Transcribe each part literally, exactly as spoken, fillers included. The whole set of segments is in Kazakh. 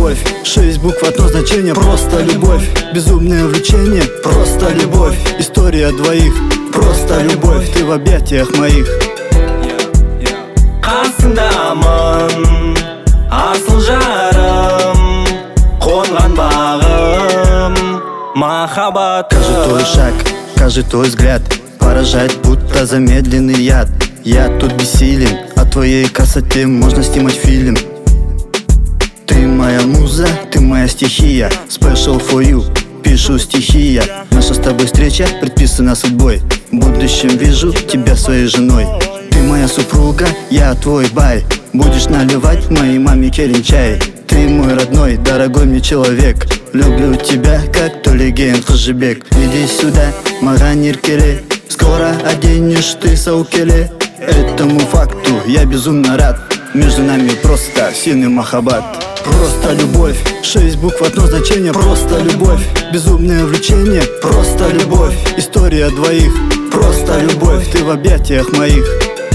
любовь, шесть букв, одно значение, просто любовь. Безумное влечение, просто любовь. История двоих, просто любовь. Ты в объятиях моих. Қасыңдамын, асыл жарым, қонған бағым, махаббатым. Каждый твой шаг, каждый твой взгляд поражает, будто замедленный яд. Я тут бессилен, о твоей красоте можно снимать фильм. Ты моя муза, ты моя стихия. Special for you, пишу стихи я. Наша с тобой встреча предписана судьбой. В будущем вижу тебя своей женой. Ты моя супруга, я твой бай. Будешь наливать моей маме керенчай. Ты мой родной, дорогой мне человек. Люблю тебя, как Төлеген Қожыбек. Иди сюда, маған еркеле. Скоро оденешь ты саукеле. Этому факту я безумно рад. Между нами просто сильный махаббат. Просто любовь, шесть букв, одно значение, просто любовь. Безумное влечение, просто любовь. История двоих, просто любовь. Ты в объятиях моих.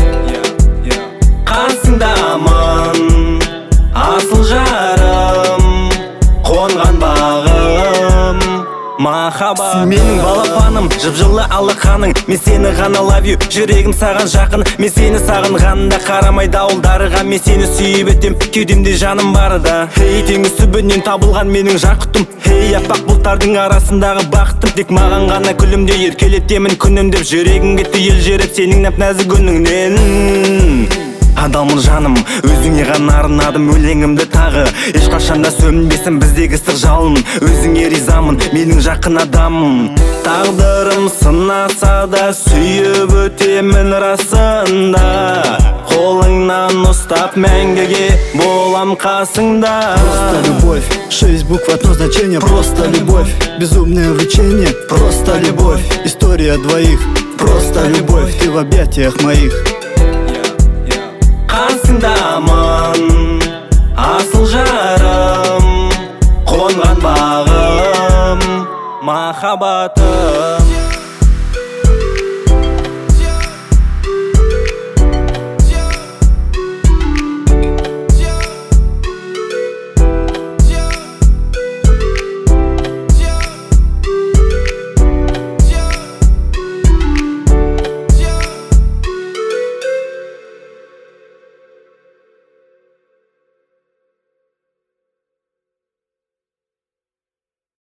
Қасыңдамын, асыл жарым, қонған бағым, махаббатым. Менің балапаным, жып-жылы алақаның. Мен сені ғана love you, жүрегім саған жақын. Мен сені сағынғанда қарамай дауылдарыға. Мен сені сүйіп етем, кеудемде жаным барда. Хей, теңіз түбінен табылған менің жақұтым. Хей, аппақ бұлттардың арасындағы бақытым. Тек маған ғана күлімде еркелетемін күнім деп. Жүрегім кетті елжіреп сенің нәп-нәзік үніңнен. Адалмын жаным, өзіңе ғана арнадым өлеңімді тағы. Ешқашанда сөнбесін біздегі сыр жалын. Өзіңе ризамын, менің жақын адамым. Тағдырым сынаса да сүйіп өтемін расында. Қолыңнан ұстап мәңгіге болам қасыңда. Просто любовь, шесть букв, одно значение, просто любовь. Безумное влечение, просто любовь. История двоих, просто любовь. Ты в объятиях моих. Қасыңдамын, асыл жарым, қонған бағым, махаббатым.